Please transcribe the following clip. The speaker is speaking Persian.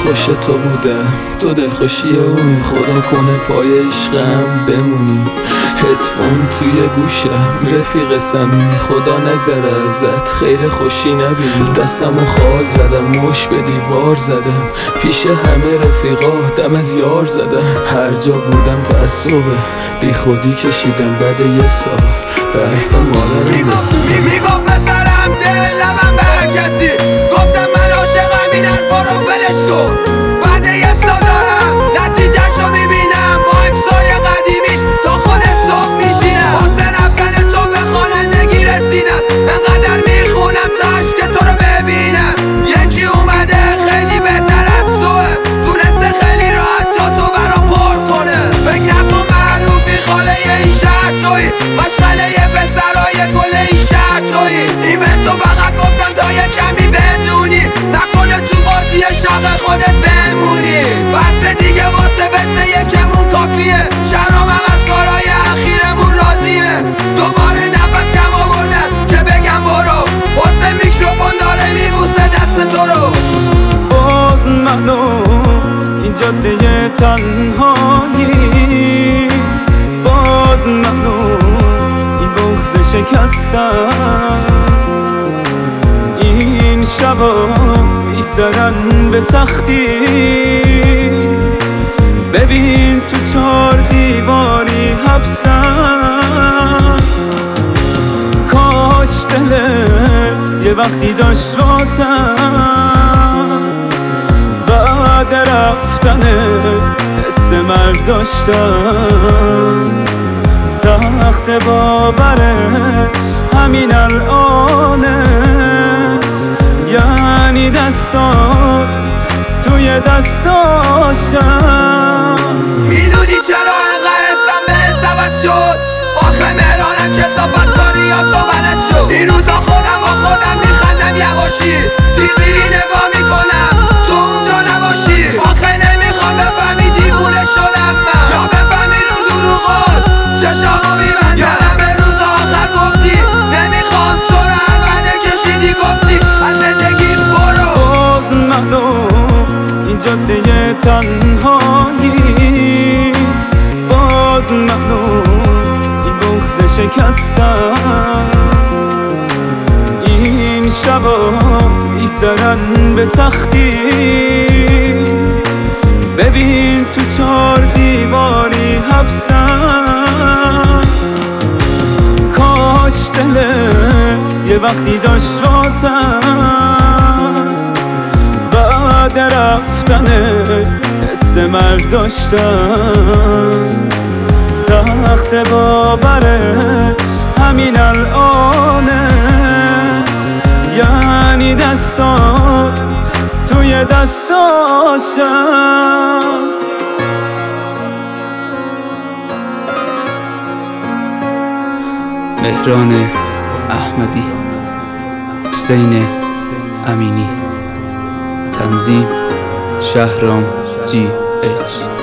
خوش تو بودم، تو دلخوشی اونی، خدا کنه پای عشقم بمونی. هدفون توی گوشم رفیق صمیمی، خدا نگذره ازت خیر خوشی نبینی. دستمو خال زدم، مش به دیوار زدم، پیش همه رفیقا دم از یار زدم. هر جا بودم تعصبه بی خودی کشیدم، بعد یه سال به حرف مادرم رسیدم. میگفت پسرم دل لبم به هر کسی، گفتم من عاشقم این حرفا رو ولش کن. بعد یه سال دارم نتیجه‌شو میبینم، با عکسای قدیمیش تا خود صبح میشینم. واسه رفتن تو به خوانندگی رسیدم، انقدر میخونم تا عشق تو رو ببینم. یکی اومده خیلی بهتر از توه، تونسته خیلی راحت جا تو برا پر کنه. فکر نکن معروفی خاله این شهر توی، مشغله پسرای گل این شهر توی. این ورسو فقط گفتم تا یه کمی بدونی، نکنه تو بازی شاخ خودت بمونی. بس دیگه واسه ورس یکمون کافیه، شرامم از کارهای اخیرمون راضیه. دوباره نفس کم آوردم که بگم برو، واسه میکروفون داره میبوسه دست تو رو. باز منو این جاده تنهایی، باز منو این بغض شکستم. این شبا میگذرن به سختی، ببین تو 4 دیواری حبسم. کاش دلت یه وقتی داشت واسم، بعد رفتنت حس مرگ داشتم. سخت باورش همین الانه، یعنی دستات توی دستاشم. میدونی چرا انقدر حسم بهت عوض شد؟ آخه مهرانم که صفت کاری یا تو بلد شد. این روزا خودم با خودم میخندم یواشی، زیری نگاه میکنم تو اونجا نباشی. آخه نمیخوام بفهمی دیوونه شدم من، یا بفهمی رو دروغات چشامو میبندم. یادم روز آخر گفتی نمیخوام تو رو، هر وعده کشیدی گفتی از زندگی برو. باز منو این جاده تنهایی، باز منو این بغض شکستم. این شبا میگذرن به سختی، ببین تو 4 دیواری حبسم. کاش دلت یه وقتی داشت واسم، بعد رفتنت حس مرگ داشتم. سخت باورش همین الانه، یعنی دستات توی دستاشم. مهران احمدی، حسین امینی، تنظیم شهرام GH.